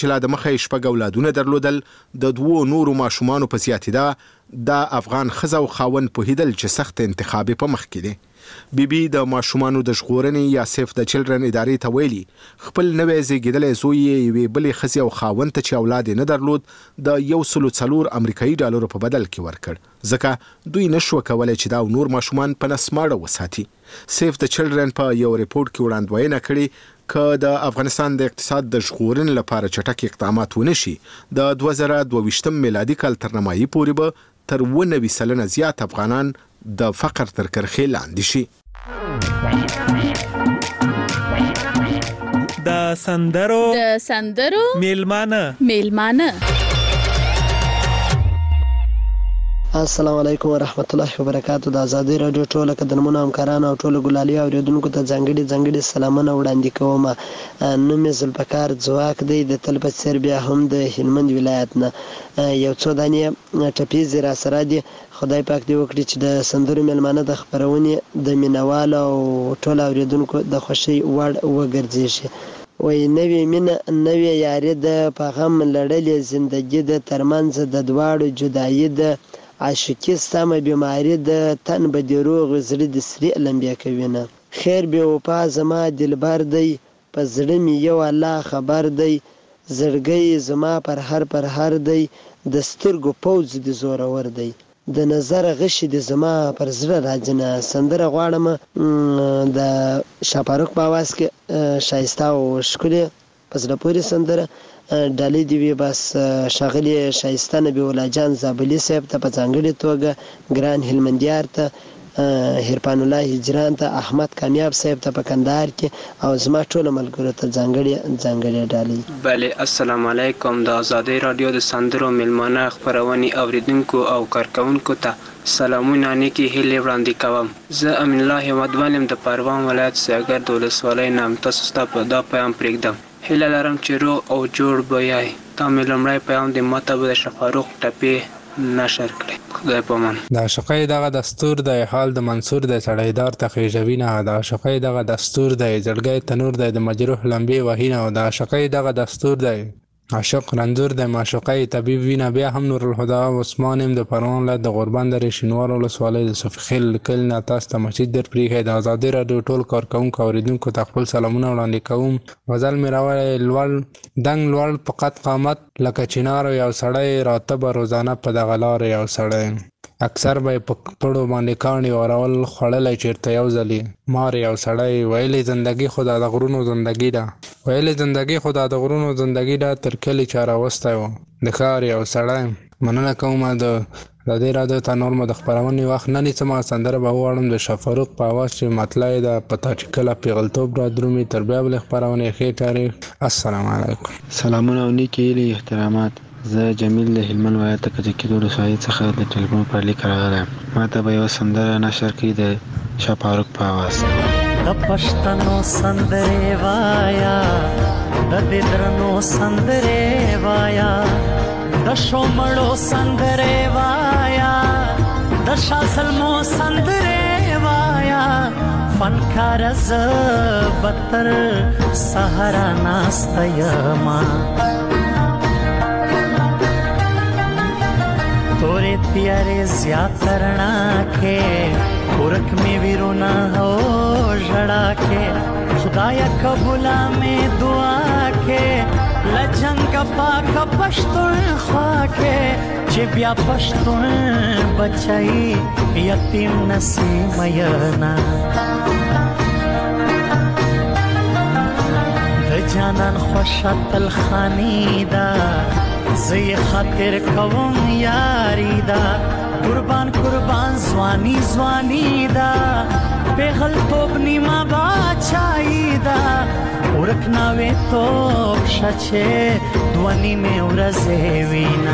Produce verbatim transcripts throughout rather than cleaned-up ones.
چې لا د مخه یې شپږ اولادونه درلودل، د دوو نورو ماشومانو په زیاتېدا د افغان ښځه او خاوند پوهېدل چې سخت انتخاب په مخ کې دی. بیبي د ماشومانو د ژغورنې یا سیف د چلډرن ادارې ته ویلي خپل نوی زیږېدلی زوی یې یوې بلې ښځې او خاوند ته چې اولاد یې نه درلود د یو سلو څلور امریکایي ډالرو په بدل کې ورکړ، ځکه دوی نشوه کولی چې دا نور ماشومان په نسماړه وساتي. سیف د چلډرن په یو ریپورټ کې وړاندوینه کړې که د افغانستان د اقتصاد د ژغورنې لپاره چټک اقدامات ونشي، د دوه زره دوه ویشتم میلادي کال تر نیمایي پورې به تر اووه نوي سلنه زیات افغانان د فقر تر کرښې لاندې شي. د سندرو د سندرو میلمانه میلمانه السلام علیکم ورحمت الله وبرکاتو. د ازادي رادیو ټولو قدرمنو همکارانو او ټولو ګلالي اوریدونکو ته ځانګړي ځانګړي سلامونه وړاندې کوم. نوم یې ذوالفقار ځواک دی، د تل په څېر بیا هم د هلمند ولایت نه. یو څو دانې ټپیزې را سره دي. خدای پاک دې وکړي چې د سندرو میلمانه د خپرونې د مینوالو او ټولو اوریدونکو د خوښۍ وړ وګرځېږي. وایي نوې مینه نوې یاري ده، په غم لړلې زندګي ده، ترمنځ د دواړو جدایي ده، عاشقي سمه بیماري ده، تن به دې روغ زړه دې سرې لمبې کوینه. خیر بې وفا زما دلبر دی، په زړه مې یو الله خبر دی، زړګی زما پر هر پر هر دی، د سترګو پوځ دې زورور دی، د نظر غشي دې زما پر زړه راځنه. سندره غواړم د شاپاروک په اواز کې ښایسته او ښکلې په زړه پورې سندره ډالۍ دې وي. بس ښاغلي ښایسته نبي الله جان زابلي صاحب ته په ځانګړې توګه، ګران هلمندیار ته، هرپان الله هجران ته، احمد کامیاب صاحب ته په کندهار کې، او زما ټولو ملګرو ته ځانګړې ځانګړې ډالۍ. بله السلام علیکم. د ازادي رادیو د سندرو میلمانه خپرونې اوریدونکو او کارکونکو ته سلامونه نیکې هیلې وړاندې کوم. زه امین الله احمدوال یم د پروان ولایت سیاګرد ولسوالۍ نه. تاسو ته په دا پیام پرېږدم، هیله لرم چې روغ او جوړ به یای. دا مې لومړی پیام دی، ماته به د شفاروق ټپې نشر کړي. خدای په امان. د عاشقۍ دغه دستور دی، حال د منصور دی، سړیدار ته خېژوي نه. د عاشقۍ دغه دستور دی، زړګی تنور دی، د مجروح لمبې وهي نه. د عاشقۍ دغه دستور دی، عاشق رنځور دی، معشوقۍ طبیب وینه. بیا هم نور الهدى عثمان یم د پروان ولایت د غوربند درې شینوار ولسوالۍ د صفي خیل کلي نه. تاسو ته مسجد در پرېښی. د ازادي راډیو ټول کارکوونکو اوریدونکو ته خپل سلامونه وړاندې کوم. غزل مې راوړی، لوړ دنګ لوړ په قد قامت لکه چنار یو سړی، راته به روزانه په دغه لار یو سړی، اکثر به یې په پړو باندې کاڼي اورول، خوړلی چېرته یو ځلې مار یو سړی. ویلې زندګي خو دا د غرونو زندګي ده، ویلې زندګي خو دا د غرونو زندګي ده، تر کلي چا راوستی و د ښار یو سړی. مننه کوم د ازادي راډیو ته نور مو د خپرونې وخت نه نیسم. سندره به وواړم د شفاروق په اواز چې مطلع یې ده، په تا چې کله پیغلتوب را درومي. تر بیا بلې خپرونې ښې تاریخ. السلام علیکم. سلامونه او نیکې هیلې احترامات. زه جمیل د هلمند ولایت د کجکي ولسوالۍ څخه د ټلیفون پر لیک راغلی یم. ما ته به یوه سندره نشر کړي د شفاروق په اواز. د پښتنو سندرې وایا، د دې درنو سندرې وایا، د شومړو سندرې وایا، د شاه سلمو سندرې وایا، فنکار زه به تر سهاره ناسته یما. تورې تیارې زیات رڼا کې، ورک مې ویرونا هو ژړا کې، خدایا قبولا مې دعا کې، لجنګ پاک پښتون خوا کې، چې بیا پښتون بچای یتیم نسی مینا. د جانان خوشا تل خانی دا، زی خاطر کوم یاری دا، قربان قربان زوانی زوانی دا، پیغل توب نیما باچائی دا، ورکناوی توب شچه دوانی میں ورزے وینا.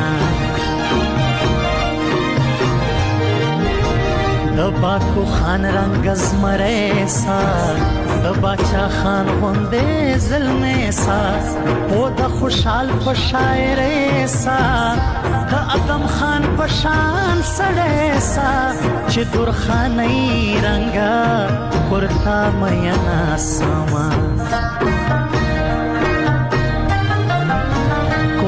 د باکو خان رنگ زمره سا، د باچا خان غنده ظلمه سا، او د خوشحال په شاعره سا، د ادم خان په شان سړی سا، چې دور خانی رنگا کرتا مینا سما.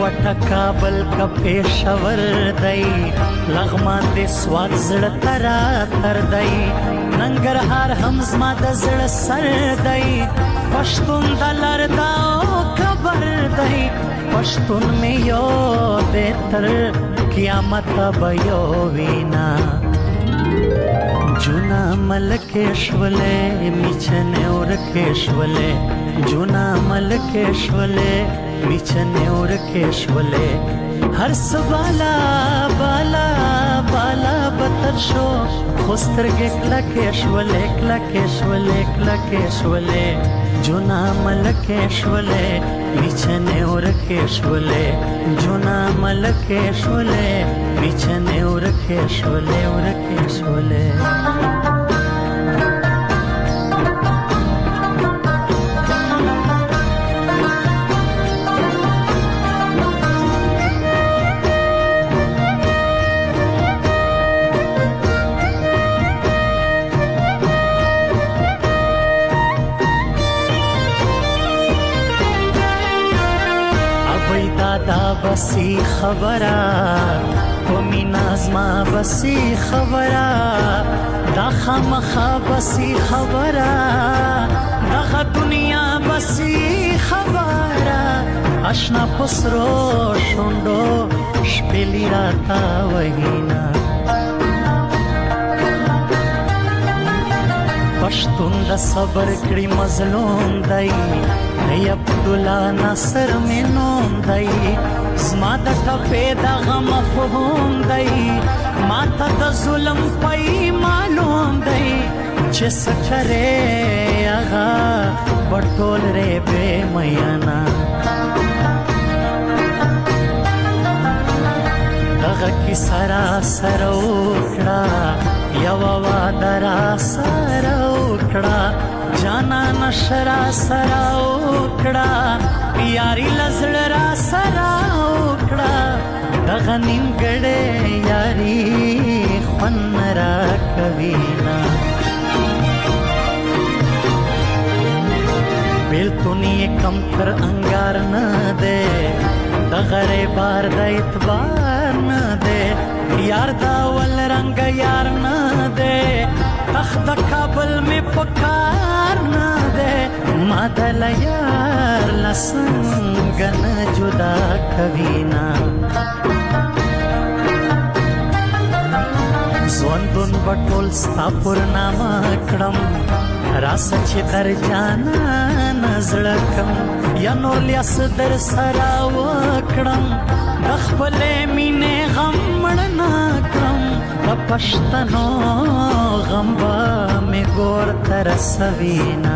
کوټه کابل کا پېښور دی لغمان د سوات زړه ترا تر دی ننګرهار هم زما د زړه سر دی پښتون د لر دا خبر دی پښتون مې یو دې تر قیامت به یو وینا جونا ملکشولې میچنه ورکشولې جونا ملکشولې میچنه ورکشولې هر سوالا بالا بالا بتر شو خوسترګ کلکشولې کلکشولې کلکشولې جونا ملکشولې میچنه ورکشولې جونا ملکشولې میچنه ورکشولې ورکشولې دا بسی خبره و مینا زما بسی خبره دا خامخا بسی خبره دغه دنیا بسی خبره اشنا پسرو شوندو شپلی راتا وهینا پښتون د صبر کړي مظلوم دی ای عبدالله ناصر مې نوم دی زما د ټپې دغه مفهوم دی ما ته د ظلم پای معلوم دی چې څه کرې هغه به ټول رې بې میانا دغه کیسه راسره وکړه یوه واده راسره وکړه جانا نشرا سرا وکړه یاري لزړه را سرا وکړه دغه نیمګړې یاري خوند را کوي نه بیلتون یې کم تر انګار نه دی دغه ری بار د اعتبار نه دی یار دا ول رنګ یار نه دی تخت کابل می پکار نه ده ما دل یار لسنګ نه جدا کوینا زوندون بټول ستا پر نامه کړم راس چې در جانا نزړکم یا نو لیاس در سرا وکړم خپل مینه غم مړنا کړم د پښتنو غم با می ګور تر سوینا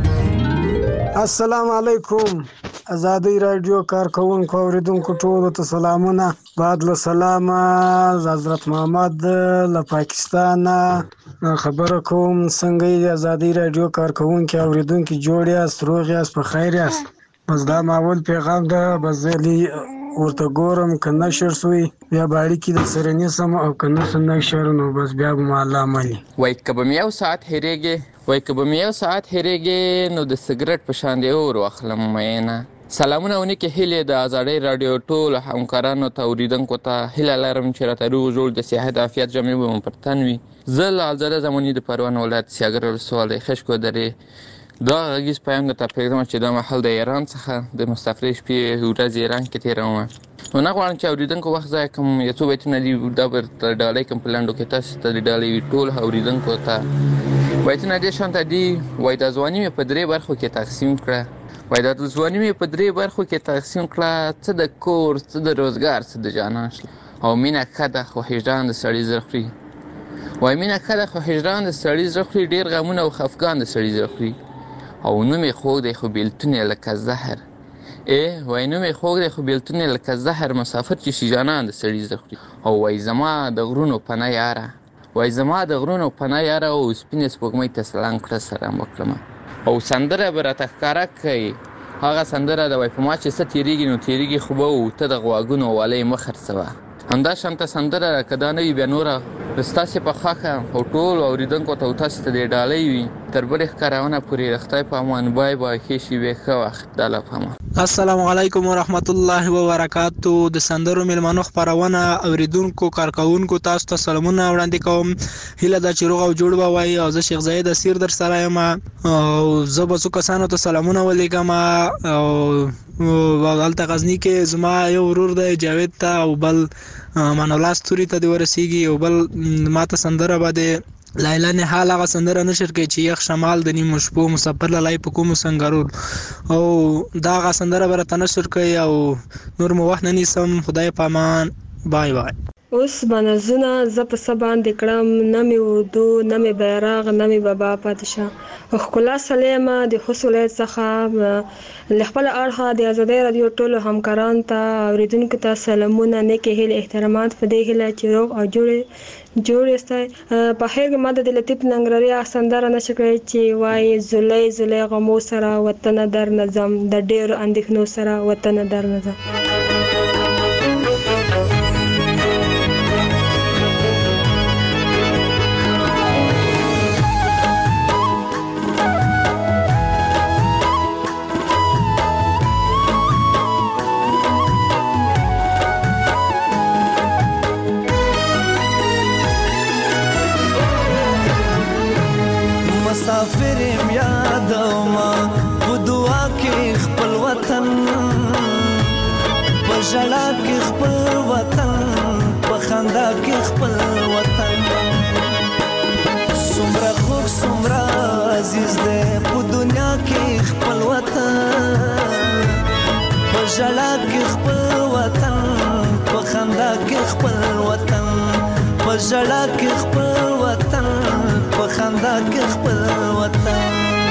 السلام علیکم آزادی رادیو کارکونکو اوریدونکو ټولو ته سلامونه بعد له سلامه حضرت محمد له پاکستان خبره کوم څنګه یې آزادی رادیو کارکونکو اوریدونکو جوړ یاست روغ یاست په خیر یاست بس دا ماول پیغام ده بزلی ورته ګورم کنه شر سوی بیا باړي کې د سرنی سم او کنه سن شر نو بس بیا به الله مانی وای کبه میو ساعت هریږي وای کبه میو ساعت هریږي نو د سیګریټ په شان دی اور واخلم مینه سلامونه ونی کې هله د آزادۍ رادیو ټول همکارانو ته اوریدونکو ته هله لرم چې راته روغ جوړ د صحت عافیت جمعي به پرتنوي زل الزره زمونی د پروان ولایت سیاګر سوال خشکو درې دا غږیز پیام درته پرېږدم چې دا مهال د ایران څخه د مستفرې شپې ورځې ایران کې تېرومه نو نه غواړم چې اورېدونکو وخت ضایع کړم یو څو بیتونه دي دا به درته ډالۍ کړم په لنډو کې تاسو ته د ډالۍ ټول اورېدونکو ته بیتونه دې شانته دي وایي دا ځواني مې په درې برخو کې تقسیم کړه وایي دا ځواني مې په درې برخو کې تقسیم کړه څه د کور څه د روزګار څه د جانان او مینه ښه ده خو هجران د سړي زړه خوري وایي مینه ښه ده خو هجران د سړي زړه خوري ډېر غمونه او خفګان د سړي زړه خوري او نوم یې خوږ دی خو بیلتون یې لکه زهر ای وایي نوم یې خوږ دی خو بیلتون یې لکه زهر مسافر چې شي جانان د سړي زړه خوري او وایي زما د غرونو پناه یاره وایي زما د غرونو پناه یاره او سپینې سپوږمۍ ته سلام کړه سلام وکړمه او سندره به راته ښکاره کوي هغه سندره د وایي په ما چې څه تېرېږي نو تېرېږي خو به و ته د غواګونو والۍ مه خرڅوه همدا شانته سندره که دا نه وي بیا نوره ستاسې په خوښه او ټولو اورېدونکو ته او تاسې ته دې ډالۍ وي تر بلې ښکارونه پورې د خدای په امان بای بای ښې شېبې ښه وخت د الله په امان. السلام علیکم ورحمت الله وبرکاتو. د سندرو میلمنو خپرونه اوریدونکو کارکونکو تاسو ته سلامونه وړاندې کوم. هیله ده چې روغ او جوړ به وای او زه شیخ زاید اسیر در سره یم او زه به څو کسانو ته سلامونه ولیکم او هلته غزني کې زما یو ورور دی جاوید ته او بل امان الله ستوري ته دی ورسیږي او بل ماته سندره باندې لایلا نه حال هغه سندره نشر کوي چې یخ شمال د نیمو شپو مسافر لای په کوم سنگرول او دا هغه سندره برته نشر کوي او نور مو وخت نه نیسم. خدای په امان. بای بای. اوس بنزونه ز په سبان د کړم نه می اردو نه می بیرغ نه می بابا پادشاه خلا سلیمه د حسولت څخه لخپل اړه د ازادي رادیو ټولو همکاران ته اوریدونکو ته سلامونه نیکه هیله احترامات په دې هیله چې روغ او جوړ جوړ استای په هغه ماده د لطیف ننګرهاري سندره نشکري چې وای زولای زولای غمو سره وطن در نظم د ډیر اندېښنو سره وطن در نظم. مسافر یم یادوما په دعا کې خپل وطن په ژړا کې خپل وطن په خندا کې خپل وطن څومره خوږ څومره عزیز دی په دنیا کې خپل وطن په ژړا کې خپل وطن په خندا کې خپل وطن په ژړا کې خپل وطن په خندا کې خپل وطن.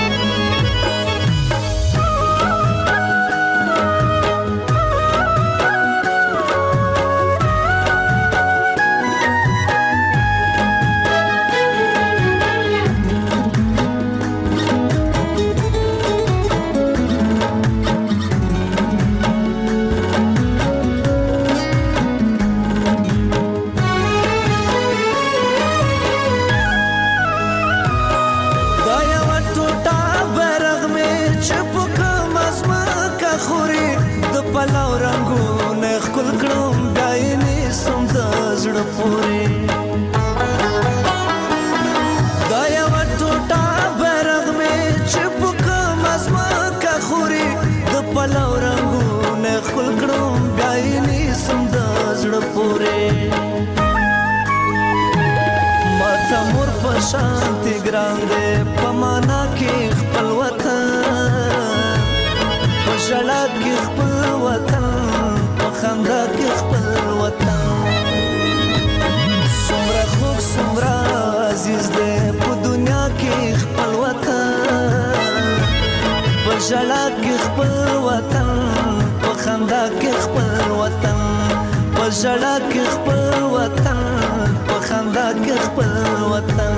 شانتی ګران دی په معنا کې خپل وطن په ژړا کې خپل وطن په خندا کې خپل وطن څومره خوږ څومره عزیز دی په دنیا کې خپل وطن په ژړا کې خپل وطن په خندا کې خپل وطن په ژړا کې خپل وطن په خندا کې خپل وطن.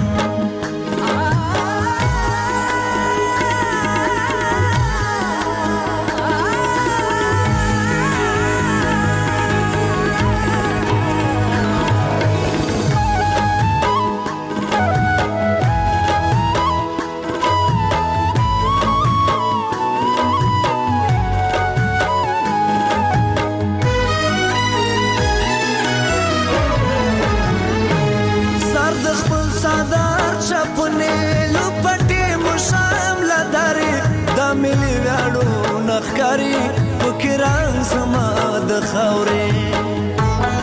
نخکاری پکران زما د خاورې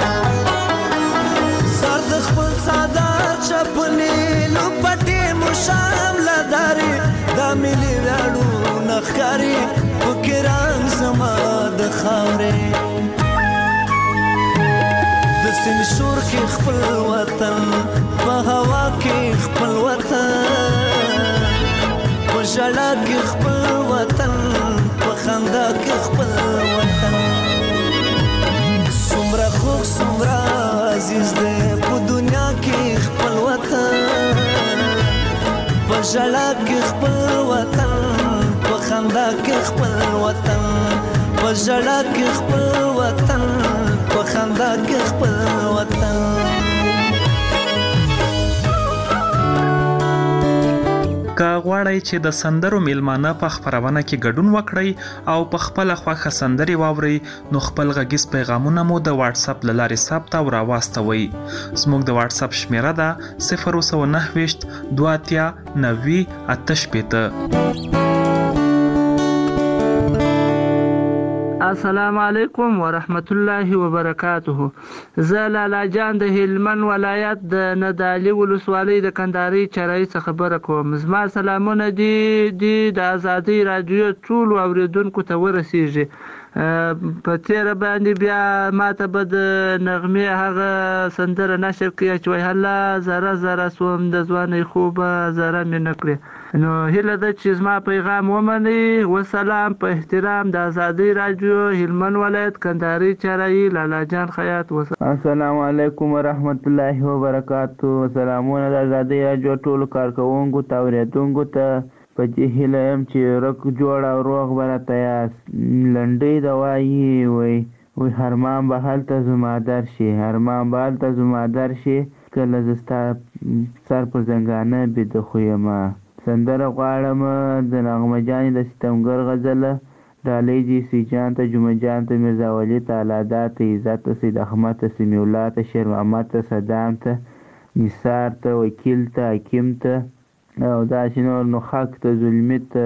سر د خپل سادار چپنې لپټې مشام لداري دا ملي وړو نخکاری پکران زما د خاورې د سین شور کې خپل وطن په هوا کې خپل وطن په ژړا کې خپل وطن په خندا کې خپل وطن څومره خوږ څومره عزیز دی په دنیا کې خپل وطن په ژړا کې خپل وطن په خندا کې خپل وطن په ژړا کې خپل وطن په خندا کې خپل وطن. که غواړئ چې د سندرو میلمانه په خپرونه کې ګډون وکړئ او په خپله خوښه سندرې واورئ نو خپل غږیز پیغامونه مو د واتس اپ له لارې ثبت او راواستوئ. زموږ د واتس اپ شمیره ده صفر اووه نهه ویشت دوه اتیا نوي اته شپېته. السلام علیکم ورحمت الله وبرکاته. زه لالا جان د هلمند ولایت د ندالي ولسوالۍ د کندهاري چرای څخه خبره کوم. زما سلامونه دي د ازادۍ رادیو ټولو اوریدونکو ته ورسیږي. په تیره باندې بیا ماته به د نغمې هغه سندره نشر کړي چې وایي هله زره زره سوم د ځوانۍ خوبه زره مې نه کړې. نو هیله ده چې زما پیغام ومنئ. وسلام په احترام د ازادۍ رادیو هلمند ولایت کندهاري چرای لالا جان خیاط. السلام علیکم ورحمت الله وبرکاتو. سلامونه د ازادۍ رادیو ټولو کارکوونکو ته اوریدونکو ته. په دې هیله یم چې رک جوړ او روغ به راته یاست. لنډۍ د وایي وایي وایي هرمان به هلته زما در شي، هرمان به هلته زما در شي، کله زه ستا سر پر زنګانه بیده خو یمه. سندره غواړم د نغمه جانې د ستمګر غزله، ډالۍ دې سی جان ته، جمعه جان ته، میرزا ولي ته، الادا ته، عزت ته، سید احمد ته، سمیع الله ته، شیر محمد ته، صدام ته، نثار ته، وکیل ته، حکیم ته او داسې نور، نو حق ته، زلمي ته،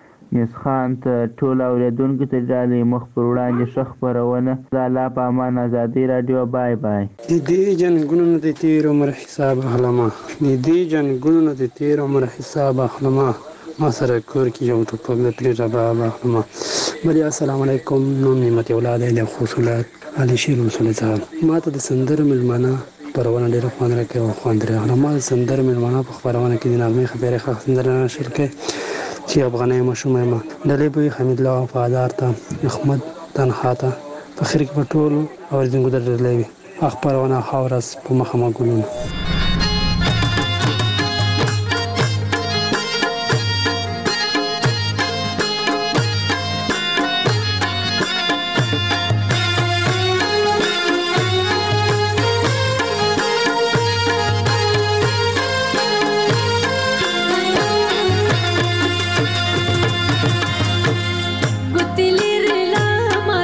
میسخان ته، ټول اوریدونکو ته ډالۍ مخ پر وړاندې ښه خپرونه. د الله په امان. ازادۍ راډیو. بای بای. د دې جنګونو نه د تیر عمر حساب اخلمه، د دې جنګونو نه د تیر عمر حساب اخلمه، ما سره کور کې یو ټوپک د پرې رباب اخلمه. بلې السلام علیکم. نوم نعمت اولاد د خوشولات علي شیر رسول صاحب. ما ته د سندرو میلمانه خپرونه ډېره خوند راکوي او خوند راغله. ما د سندرو میلمانه په خپرونه کې د نغمې خبرې ښه سندره نشر کړې چې افغانۍ ماشوم یم. ډلې به حمید الله وفادار ته، احمد تنها ته، په خیر کې په ټولو اورېدونکو ته ډېر وي. خپرونه ښه ورځ په مخه مه ګلونه.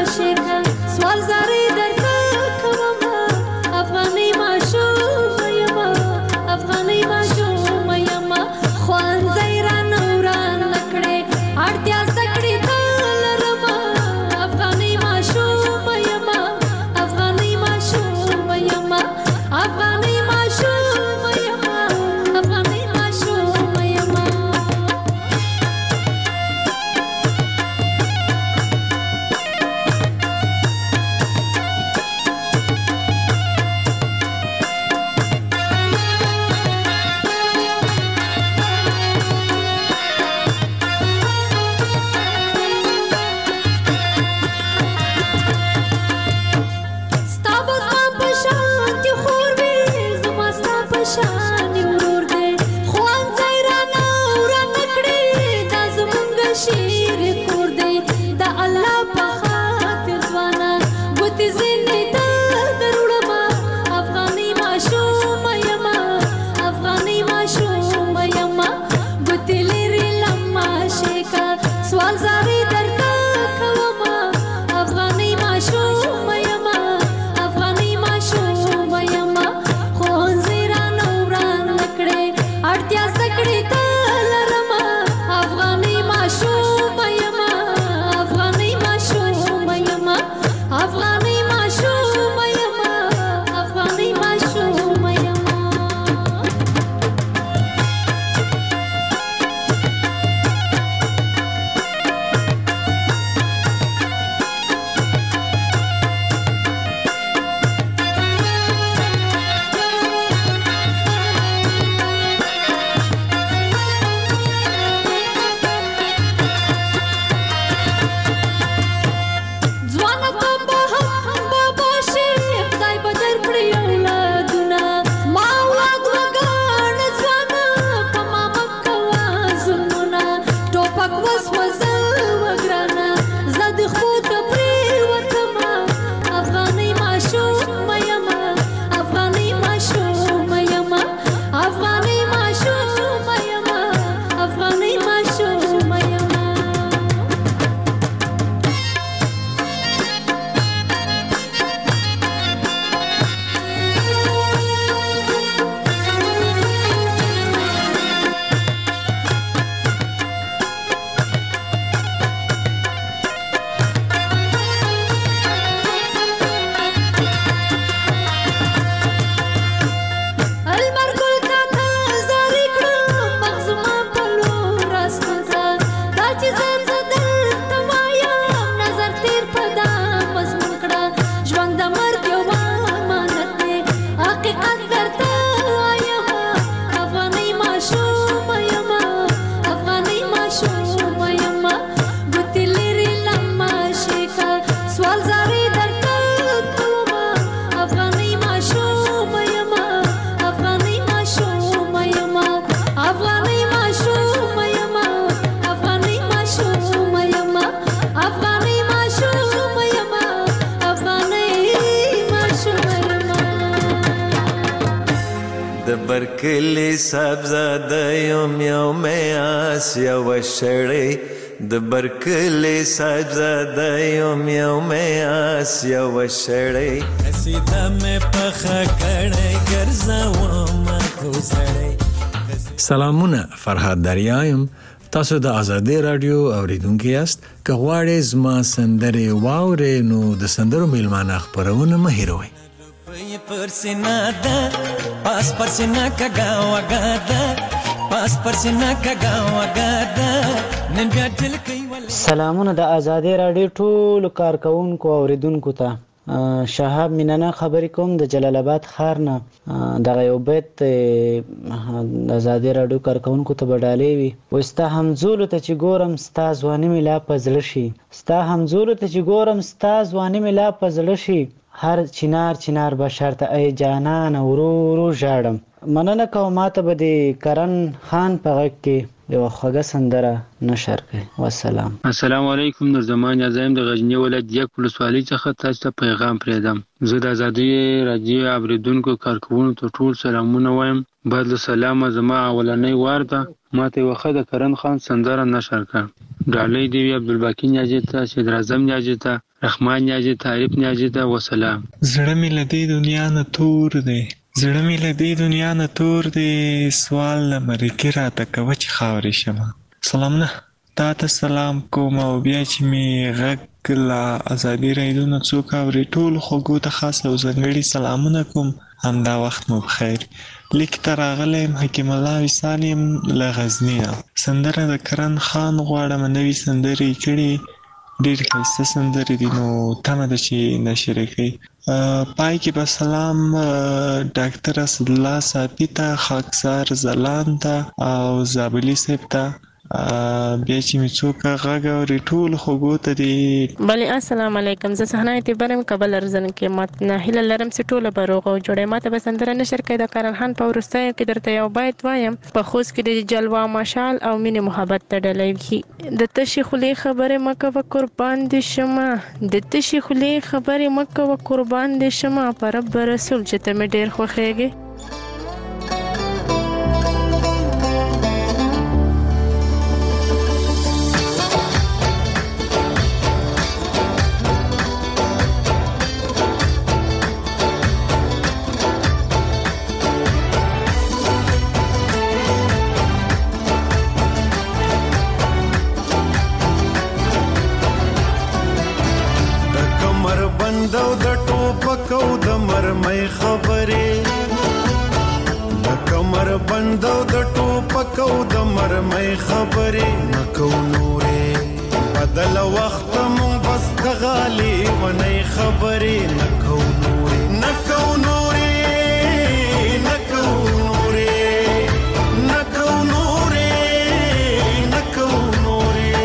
سوال زاری در کومه افغانی ماشوم یم برکلی صاحبزاده یم یو می آس یو شړی د برکلی صاحبزاده یم یو می آس یو شړی قصیده مې پخه کړی ګرځوم کوزړی. سلامونه، فرهاد دریا یم. تاسو د آزادۍ رادیو اوریدونکي یاست. که غواړئ زما سندرې واورئ نو د سندرو میلمانه خپرونه مه هېروئ. پر سینا ده پاس پر سینا کګا وګا ده پاس پر سینا کګا وګا ده نن بیا دل کوي. سلامونه د آزادۍ رادیو ټولو کارکونکو اوریدونکو ته. شهاب مینانا خبرې کوم د جلال آباد ښار نه. دغه یو بیت د آزادۍ رادیو کارکونکو ته به ډالۍ وي. وایي ستا همزولو ته چې ګورم ستا ځواني مې لا په زړه شي، ستا همزولو ته چې ګورم ستا ځواني مې لا په زړه شي، هر چنار چنار بشر ته ای جانان ورو ورو ژاړم. مننه کوم ماته به د کرن خان په غږ کې یو خوږه سندره نشر کړي. والسلام. السلام علیکم. نور زمان یازم د غزنی ولایت یک ولسوالۍ څخه تاسو ته پیغام پرېږدم. زه د آزادۍ رادیو اوریدونکو کارکوونکو ته ټول سلامونه وایم. بعد له سلامه زما اولنۍ وار ده ماته یو ښه د کرن خان سندره نشر کړه. ډالۍ دی وی عبدالباقي نیاجي ته، صدر اعظم نیاجي ته، رحمان نیاجي ته، عارف نیاجي ته. وسلام. زړه مې له دې دنیا نه تور دی، زړه مې له دې دنیا نه تور دی، سوال له مرګي راته کوه چې خاورې شمه. سلامونه، تا ته سلام کوم او بیا چې مې غږ له ازادي رادیو نه څوک اوري ټولو خوږو ته خاص او ځانګړي سلامونه کوم. همدا وخت مو بخیر. لیک ته راغلی یم حکیم الله وصال یم له غزني نه. سندره د کرن خان غواړم، نوي سندرې یې کړي، ډېر ښایسته سندرې دي، نو تمه ده چې نشر یې کړي. پای کې به سلام ډاکټر اسدالله صافي ته، خاکسار ځلان ته او زابلي صاحب ته. بیا چې مې څوک غږ اوري ټولو خوږو ته دي. بلې السلام علیکم. زه صحنه اعتبار یم کابل ارزن کې. ما هیله لرم چې ټوله به روغ او جوړه. ماته به سندره نشر کړي د کرن خان په وروستیو کې درته یو بیت وایم. په خوست کې د جلوه مشال او مینې محبت ته ډالۍ وي. د تشې خولې خبرې مه کوه قربان دې شمه، د تشې خولې خبرې مه کوه قربان دې شمه، په رب رسول چې ته مې ډېر خوښېږې. بندو د ټوپکو د مرمۍ خبرې، د کمر بندو د ټوپکو د مرمۍ خبرې، نکو نورې بدل وخت مون بس د غالي ونی خبرې، نکو نورې نکو نورې نکو نورې نکو نورې نکو نورې.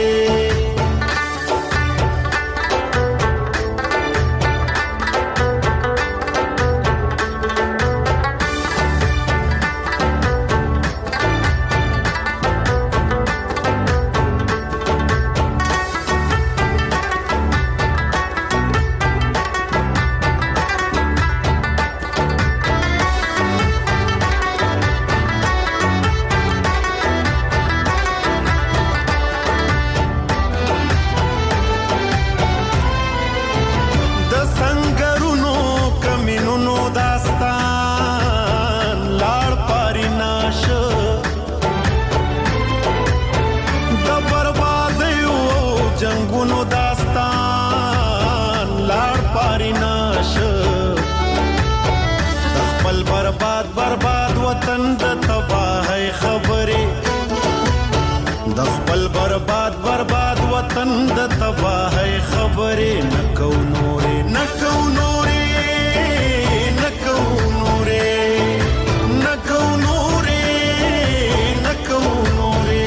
برباد وطن د تباہی خبرې، د خپل برباد برباد وطن د تباہی خبرې، نکو نورې نکو نورې نکو نورې نکو نورې نکو نورې.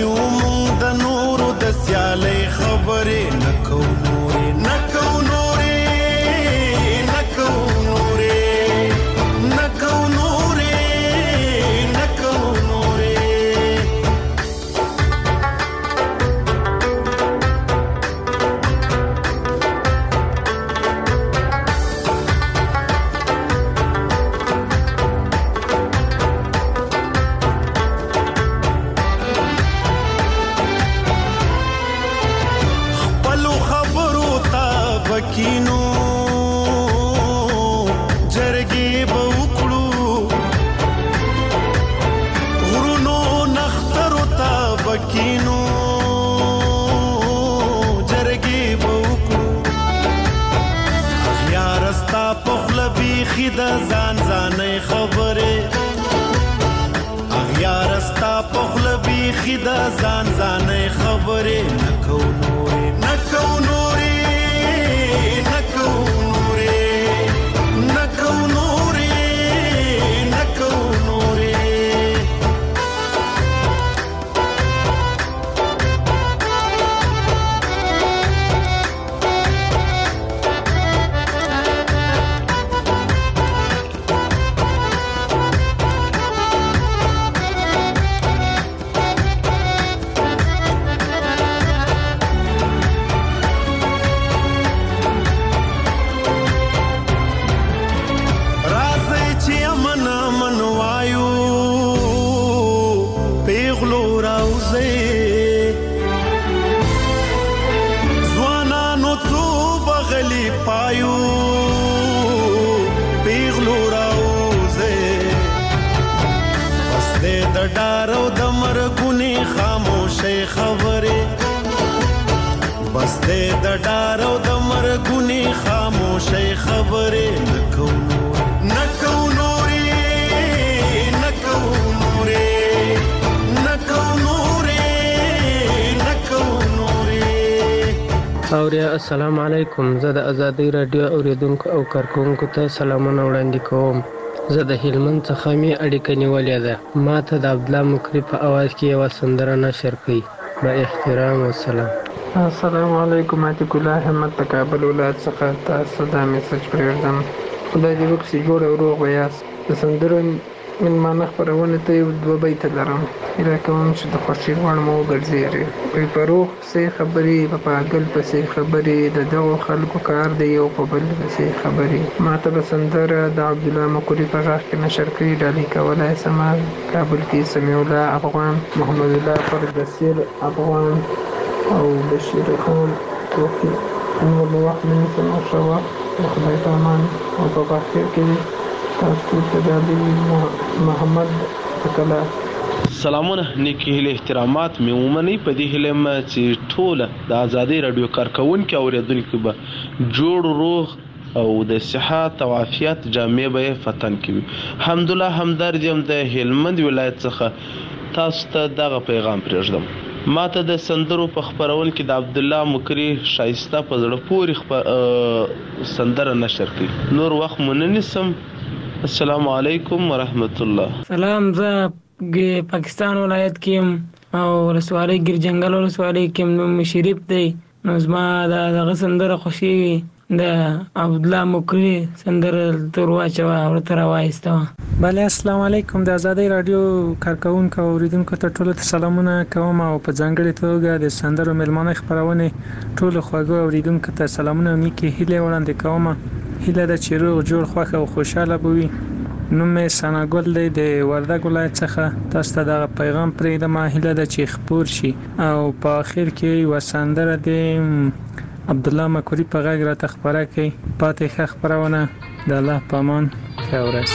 یو مونږ د نورو د سیالۍ خبرې نه کوو نورې نه کوو نورې نه کوو نورې نه کوو نورې نه کوو نورې کینو جرګې به وکړو غرونو نخترو ته به کینو جرګې به وکړو اغیاره ستا په خوله بیخي د ځان ځانۍ خبرې اغیاره ستا په خوله بیخي د ځان ځانۍ خبرې نه کوو نورې نه کوو نورې بس دې د ډار او د مرګونی خاموشۍ خبرې نه کوو نه کوو نورې نه کوو نورې نه کوو نورې نه کوو نورې. اوریا السلام علیکم. زه د ازادۍ رادیو اوریدونکو او کارکونکو ته سلامونه وړاندې کوم. زه د هلمند څخه مې اړیکه نیولې ده. ما ته د عبدالله مکري په اواز کې یوه سندره نشر کړئ. با احترام والسلام. السلام علیکم. عتیق الله احمد د کابل ولایت څخه تاسو دا میسج پرېږدم. خدای دې وکړي جوړ او روغ یاست. د سندرو مېلمانه خپرونې ته یو دوه بیته لرم. هیله کوم چې د خوښۍ وړ مو وګرځېږي. وایي په روغ پسې خبرې په پاګل پسې خبرې د دغو خلکو کار دی یو په بل پسې خبرې. ما ته به سندره د عبدالله مکري په غږ کې نشر کړي. ډالۍ کولی سمه کابل کې سمیع الله افغان، محمد الله فردسیر افغان او بشیر خان توفیق. نور د وخت نه نیسم او ښه وخت د خدای په امان او په بخیر کې تاسو ته د علي محمد کلا سلامونه نیکی هیله احترامات مې ومنئ. په دې هیله یم چې ټوله د ازادۍ راډیو کارکوونکي او اورېدونکي به جوړ روغ او د صحت او عافیت جامې به یې فتن کوي. حمدالله همدرد یم د هلمند ولایت څخه تاسو ته دغه پیغام پرېږدم. ما ته د سندرو په خپرول کې د عبدالله مکري شایسته په زړه پورې سندره نشر کړي. نور وخت مو نه نیسم. السلام علیکم ورحمت الله. سلام. زه پاکستان ولایت کې یم او ولسوالۍ ګیرجنګل ولسوالۍ کې نوم شریف دی. نو زما دغه سندره خوښېږي. د عبدالله مکري سندره تور واچوه ورته راوایسته. بله السلام علیکم. د ازادۍ راډیو کارکوونکو او اوریدونکو ته ټولو ته سلامونه کوم او په ځانګړې توګه د سندرو مېلمانه خپرونې ټولو خوږو اوریدونکو ته سلامونه او نیکې هیلې وړاندې کوم. هیله ده چې روغ جوړ خوښ او خوشحاله به وي. نوم مې ثناګل دی د وردګ ولایت څخه. تاسو ته دغه پیغام پرېږدم. هیله ده چې خپور شي او په آخر کې یوه سندره د عبدالله مکري په غږ راته خپره کړئ. پاتې ښه خپرونه. د الله په امان. ښه ورځ.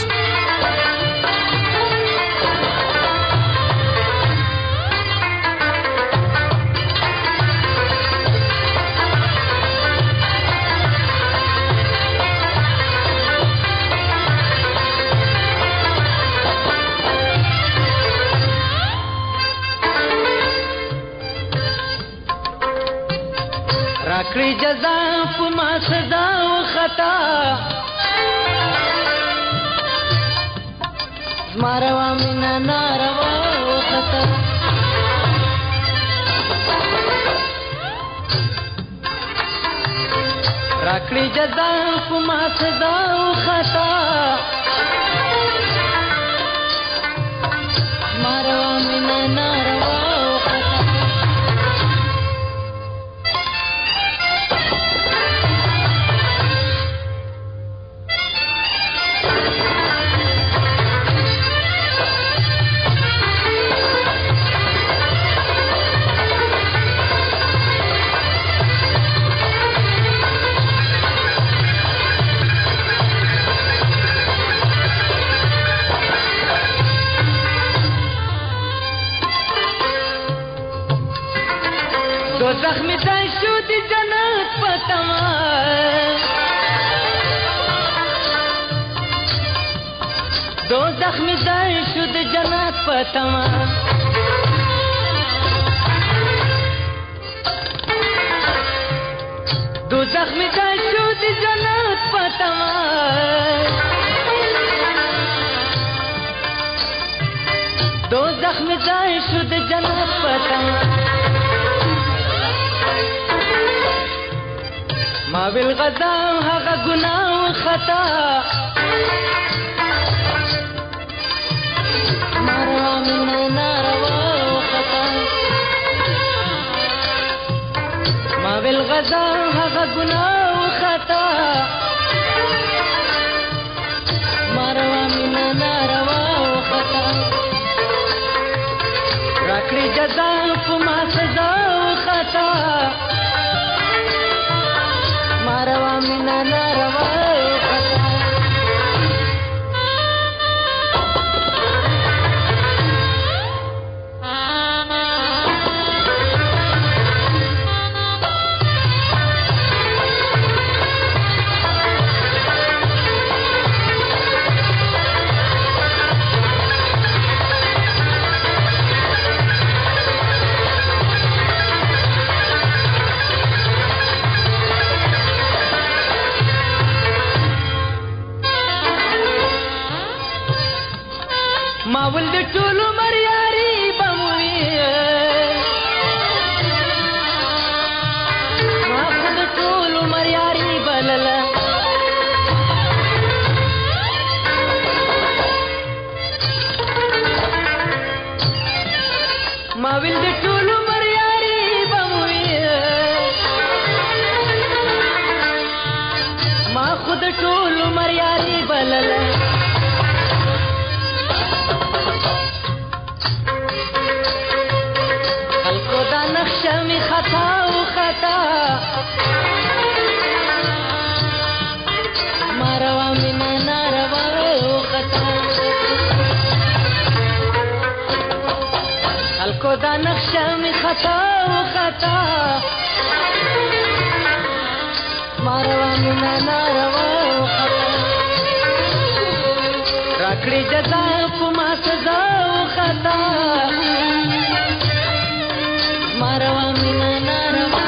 راکړي جزا په ما سزا او خطا زما روا مینا ناروا او خطا راکړي جزا په ما سزا او خطا ماروا مینا ناروا او خطا دوزخ می ځای شو د جنت په تمه دوزخ می ځای شو د جنت په تمه دوزخ می ځای شو د جنت په تمه دوزخ می ځای شو د جنت په تمه ما بالغذا هغه ګناه او خطا ماروا مینا ناروا او خطا ما بالغذا هغه ګناه او خطا ماروا مینا ناروا او خطا راکړي جزا په ما سزا او خطا ماروا مینا ناروا ما ول د ټولو مریاري بموي ما د ټولو مریاري بللا ما ول د ټولو مریاري بموي ما خود ټولو مریاري بللا شمی خطا و خطا ماروا مینا ناروا و خطا خلکو دا نقشه می خطا و خطا ماروا مینا ناروا و خطا راکړي جزا په ما سزا و خطا ماروا مینا ناروا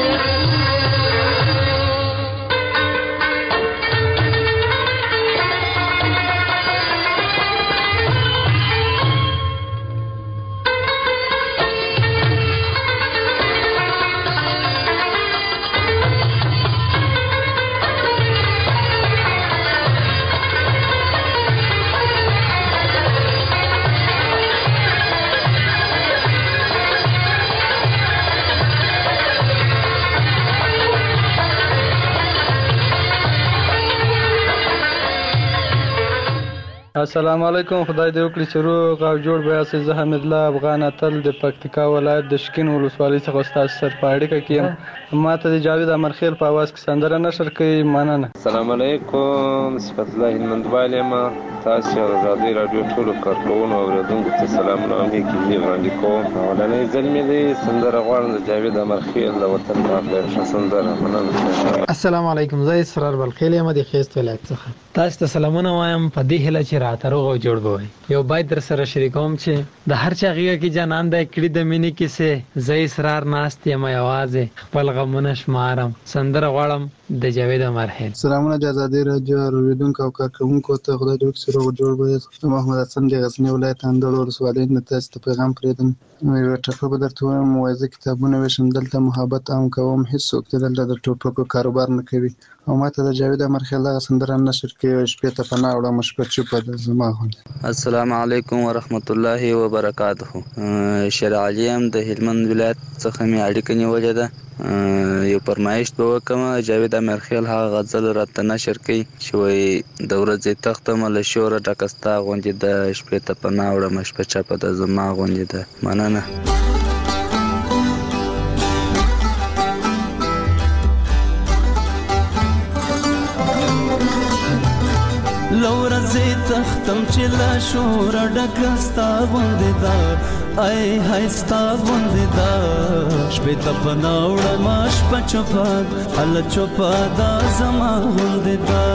السلام علیکم خدای دې وکړي چې روغ او جوړ به یاست. زه حمید الله افغان اتل د پکتیکا ولایت د شکین ولسوالۍ څخه ستاسو سره په اړیکه کې یم. ما ته د جاوید امرخیل په اواز کې سندره نشر کوي. مننه. السلام علیکم، صفت الله هلمندوال یم. تاسو د آزادۍ راډیو ټولو کارکوونکو او اوریدونکو ته سلامونه او نیکې هیلې وړاندې کوم. اولنۍ ځل مې دی سندره غواړم د جاوید امرخیل د وطن پاک د ښه سندره. مننه. السلام علیکم، زه اسرار بلخیل یم د خوست ولایت څخه. تاسو ته سلامونه وایم په دې هیله چې راته روغ او جوړ به وي. یو باید در سره شریکوم چې د هر چا غیږه کې جانان دی کړي د مینې کیسې، زه اسرار ناست یم یوازې خپل غمونه شمارم. سندره غواړم د جاوید امرخیل. سلامونه د ازادۍ راډیو اورېدونکو او کارکوونکو ته، خدای دې وکړي چې روغ جوړ به یاست. محمد حسن د غزني ولایت اندړ ولسوالۍ نه تاسو ته پیغام پرېږدم. یوه ټپه به درته ووایم. وایي زه کتابونه ویشم، دلته محبت عام کوم، هېڅوک دې دلته د ټوپکو کاروبار نه کوي. او ماته د جاوید امرخیل دغه سندره نشر کوي، شپې ته پناه وړم شپه چوپه ده زما غوندې. السلام علیکم ورحمت الله وبرکاته. شیر علي یم د هلمند ولایت څخه مې اړیکه نیولې ده. یو فرمایش به وکړم، جاوید امرخیل هغه غزل راته نشر کوي چې وایي د ورځې تختم له شوره ډکه ستا غوندې ده، شپې ته پناه وړم شپه چپه ده زما غوندې ده. مننه. لورځې تختم چې لا شور ډکه ستا غوندې ده، ای های ستا غوندې ده، شپې ته پناه وړم شپه چوپه هله چوپه ده زما غوندې ده.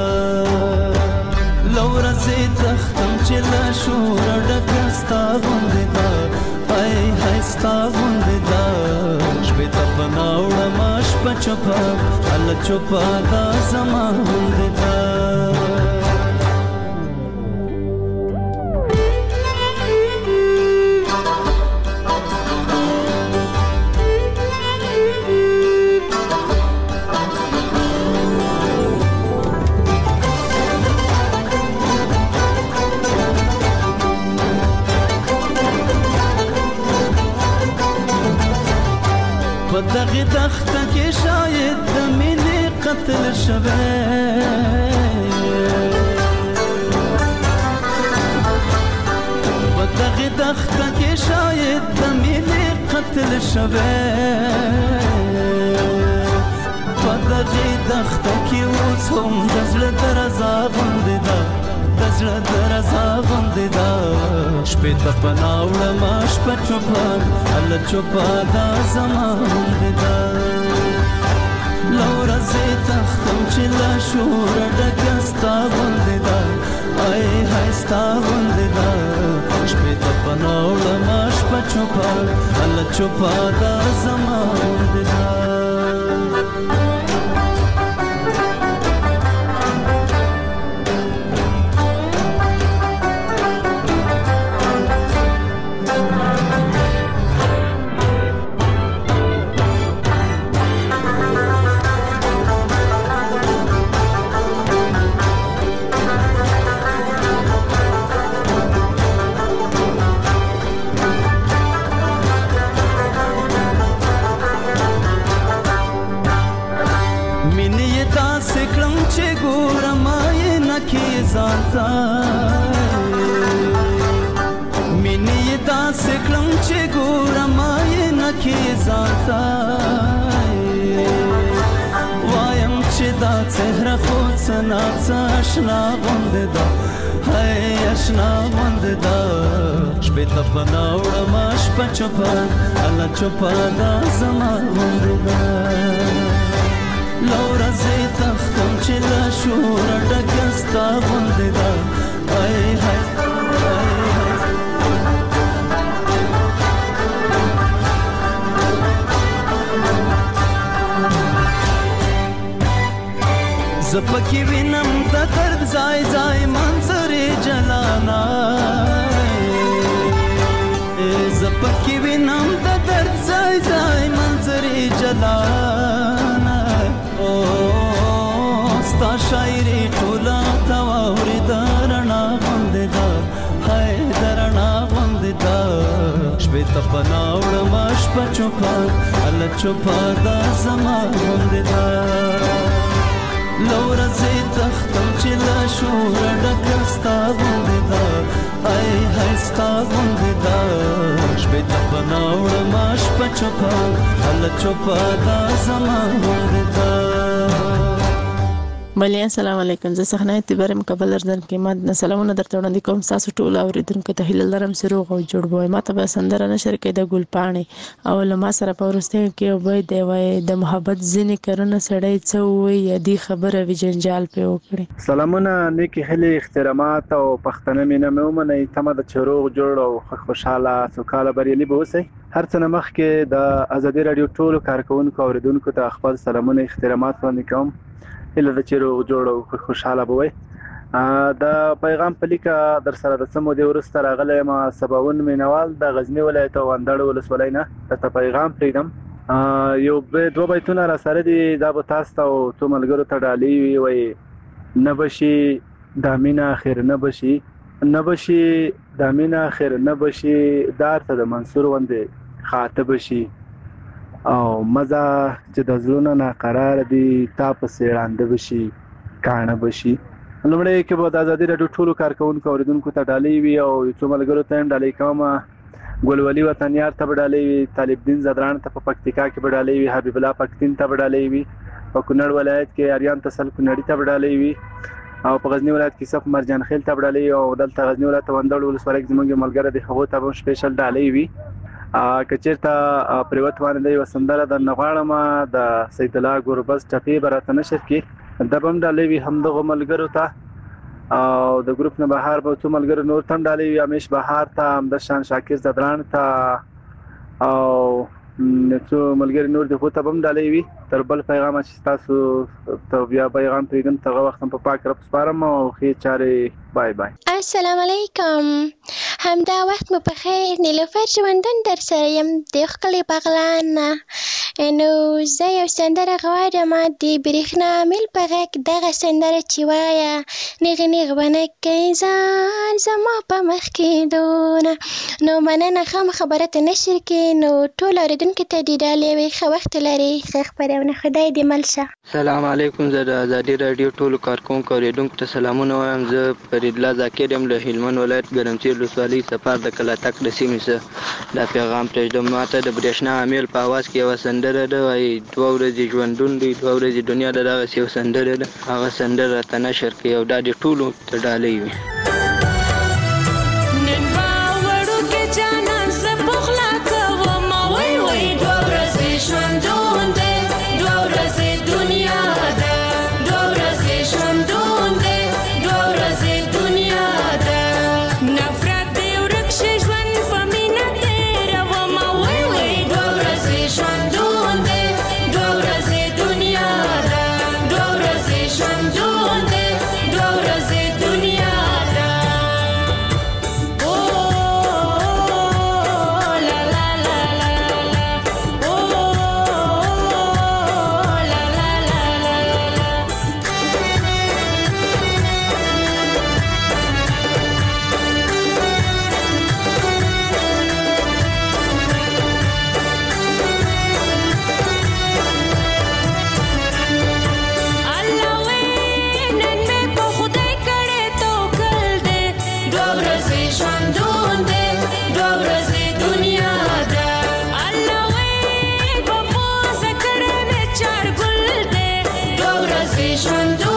لورځې تختم چې لا شور ډکه ستا غوندې ده، ای های ستا غوندې ده، شپې ته پناه وړم شپه چوپه هله چوپه ده زما غوندې ده. په دغې دښته کې شاید د مینې قتل شوی، په دغې دښته کې شاید د مینې قتل شوی، په دغې دښته کې اوس هم د زړه درزا غوندې ده، د زړه درزا غوندې ده، شپې ته پناه وړم شپه چوپه هله چوپه ده زما غوندې ده. له ورځې تختم چې له شوره ډکه ستا غوندې ده، ای های ستا غوندې ده، شپې ته پناه وړم شپه چوپه هله چوپه ده زما غوندې ده. مینې یې داسې کړم چې ګورم آینه کې ځانته، وایم چې دا څهره خو څه ناڅه اشنا غوندې ده، هی اشنا غوندې ده، شپې ته پناه وړم شپه چوپه هله چوپه ده زما غوندې ده. له ورځې تختم چې له شوره ډکه ستا غوندې ده، ای های زه پکې وینم د درد ځای ځای منظرې جلانا، زه پکې وینم د درد ځای ځای منظرې جلانا، ستا شاعري ټوله ته واورېده رڼا غوندې ده، هی د رڼا غوندې ده، شپې ته پناه وړم شپه چوپه هله چوپه ده زما غوندې ده. له ورځې تختم چې له شوره ډکه ستا غوندې ده، ای های ستا غوندې ده، شپې ته پناه وړم شپه چوپه هله چوپه ده زما غوندې ده. بلې السلام علیکم. زه صحنه اعتبار مقبل ارزن کې ما سلامونه درته وړاندې کوم. تاسو ټول اوریدونکو ته هیله لرم چې روغ او جوړ وئ. ما ته به سندره نشر کې د ګل پاڼې او له ما سره په وروستیو کې یو بیت دی وایي د محبت ځینې کارونه سړی څه ووایي یا دې خبره وي جنجال پرې وکړي. سلامونه، نیکې هیلې، احترامات او پښتنه مینه مې ومنئ. تمه ده چې روغ جوړ او خوشحاله سوکاله بریالي به اوسئ. هر څه نه مخکې د ازادي راډیو ټولو کارکوونکو او اوریدونکو ته خپل سلامونه احترامات وړاندې کوم. هیله ده چې روغ جوړ او خوشحاله به وئ. د پیغام په لیکه در سره د څه مودې وروسته راغلی یم. سباوون مینوال د غزني ولایت او اندړ ولسوالۍ نه درته پیغام پرېږدم. یو دوه بیتونه را سره دي، دا به تاسو ته او څو ملګرو ته ډالۍ وي. وایي نه بشي دا مینه خیر نه بشي، نه بشي دا مینه خیر نه بشي، دار ته د منصور غوندې خاطه بشي او مزه چې د زړونو ناقرار دي تا پسې ړانده بشي کاڼه بشي. لومړی کې به د ازادي راډیو ټولو کارکوونکو اوریدونکو ته ډالۍ وي او څو ملګرو ته هم ډالۍ کوم. ګلولي وطنیار ته به ډالۍ وي، طالب دین زدران ته په پکتیکا کې به ډالۍ وي، حبیب الله پښتین ته به ډالۍ وي، په کونړ ولایت کې اریان تسل کونړي ته به ډالۍ وي او په غزنی ولایت کې صف مرجان خیل ته به ډالۍ وي او دلته غزنی ولایت وندړ ولسوالۍ کې زموږ ملګری دی هغو ته به سپیشل ډالۍ وي. که چېرته پریوت باندې یوه سندره درنه غواړم د سید الله ګوربز ټپې به راته نشر کړي، دا به هم ډالۍ وي همدغو ملګرو ته. او د ګروپ نه بهر به څو ملګرو نور ته هم ډالۍ وي، امیش بهار ته، همدشان شاکر زدران ته او څو ملګري نور د خو ته به هم ډالۍ وي. تر بل پیغامه چې تاسو ته بیا پیغام پرېږدم تر هغه وخت هم په پاک رب سپارم او ښې چارې. بای بای. السلام علیکم. همدا وخت مو په خیر. نیلوفر ژوندون در سره یم د ښکلې بغلان نه. نو زه یو سندره غواړم د برېښنا میل په غږ دغه سندره چې وایه نیغې نیغ به نه کوي ځان زما په مخ کې دونه. نو مننه ښه خبره ته نشر کړي. نو ټول اورېدونکو ته دې ډالۍ وي. ښه وخت لرئ. ښه خپرونه. خدای دې مل شه. سلام علیکم. زه د ازادي راډیو ټولو کارکوونکو اوریدونکو ته سلامونه وایم. زه فریدالله ذاکر یم له هلمند ولایت ګرمسیر ولسوالۍ سفر د کلاتک د سیمې څخه. دا پیغام پرېږدم. ماته د برېښنا امیل په اواز کې یوه سندره ده، وایي دوه ورځې ژوندون دی دوه ورځې دنیا ده، دغسې یو سندره ده. هغه سندره راته نشر کړي او دا دې ټولو ته ډالۍ وي. Jon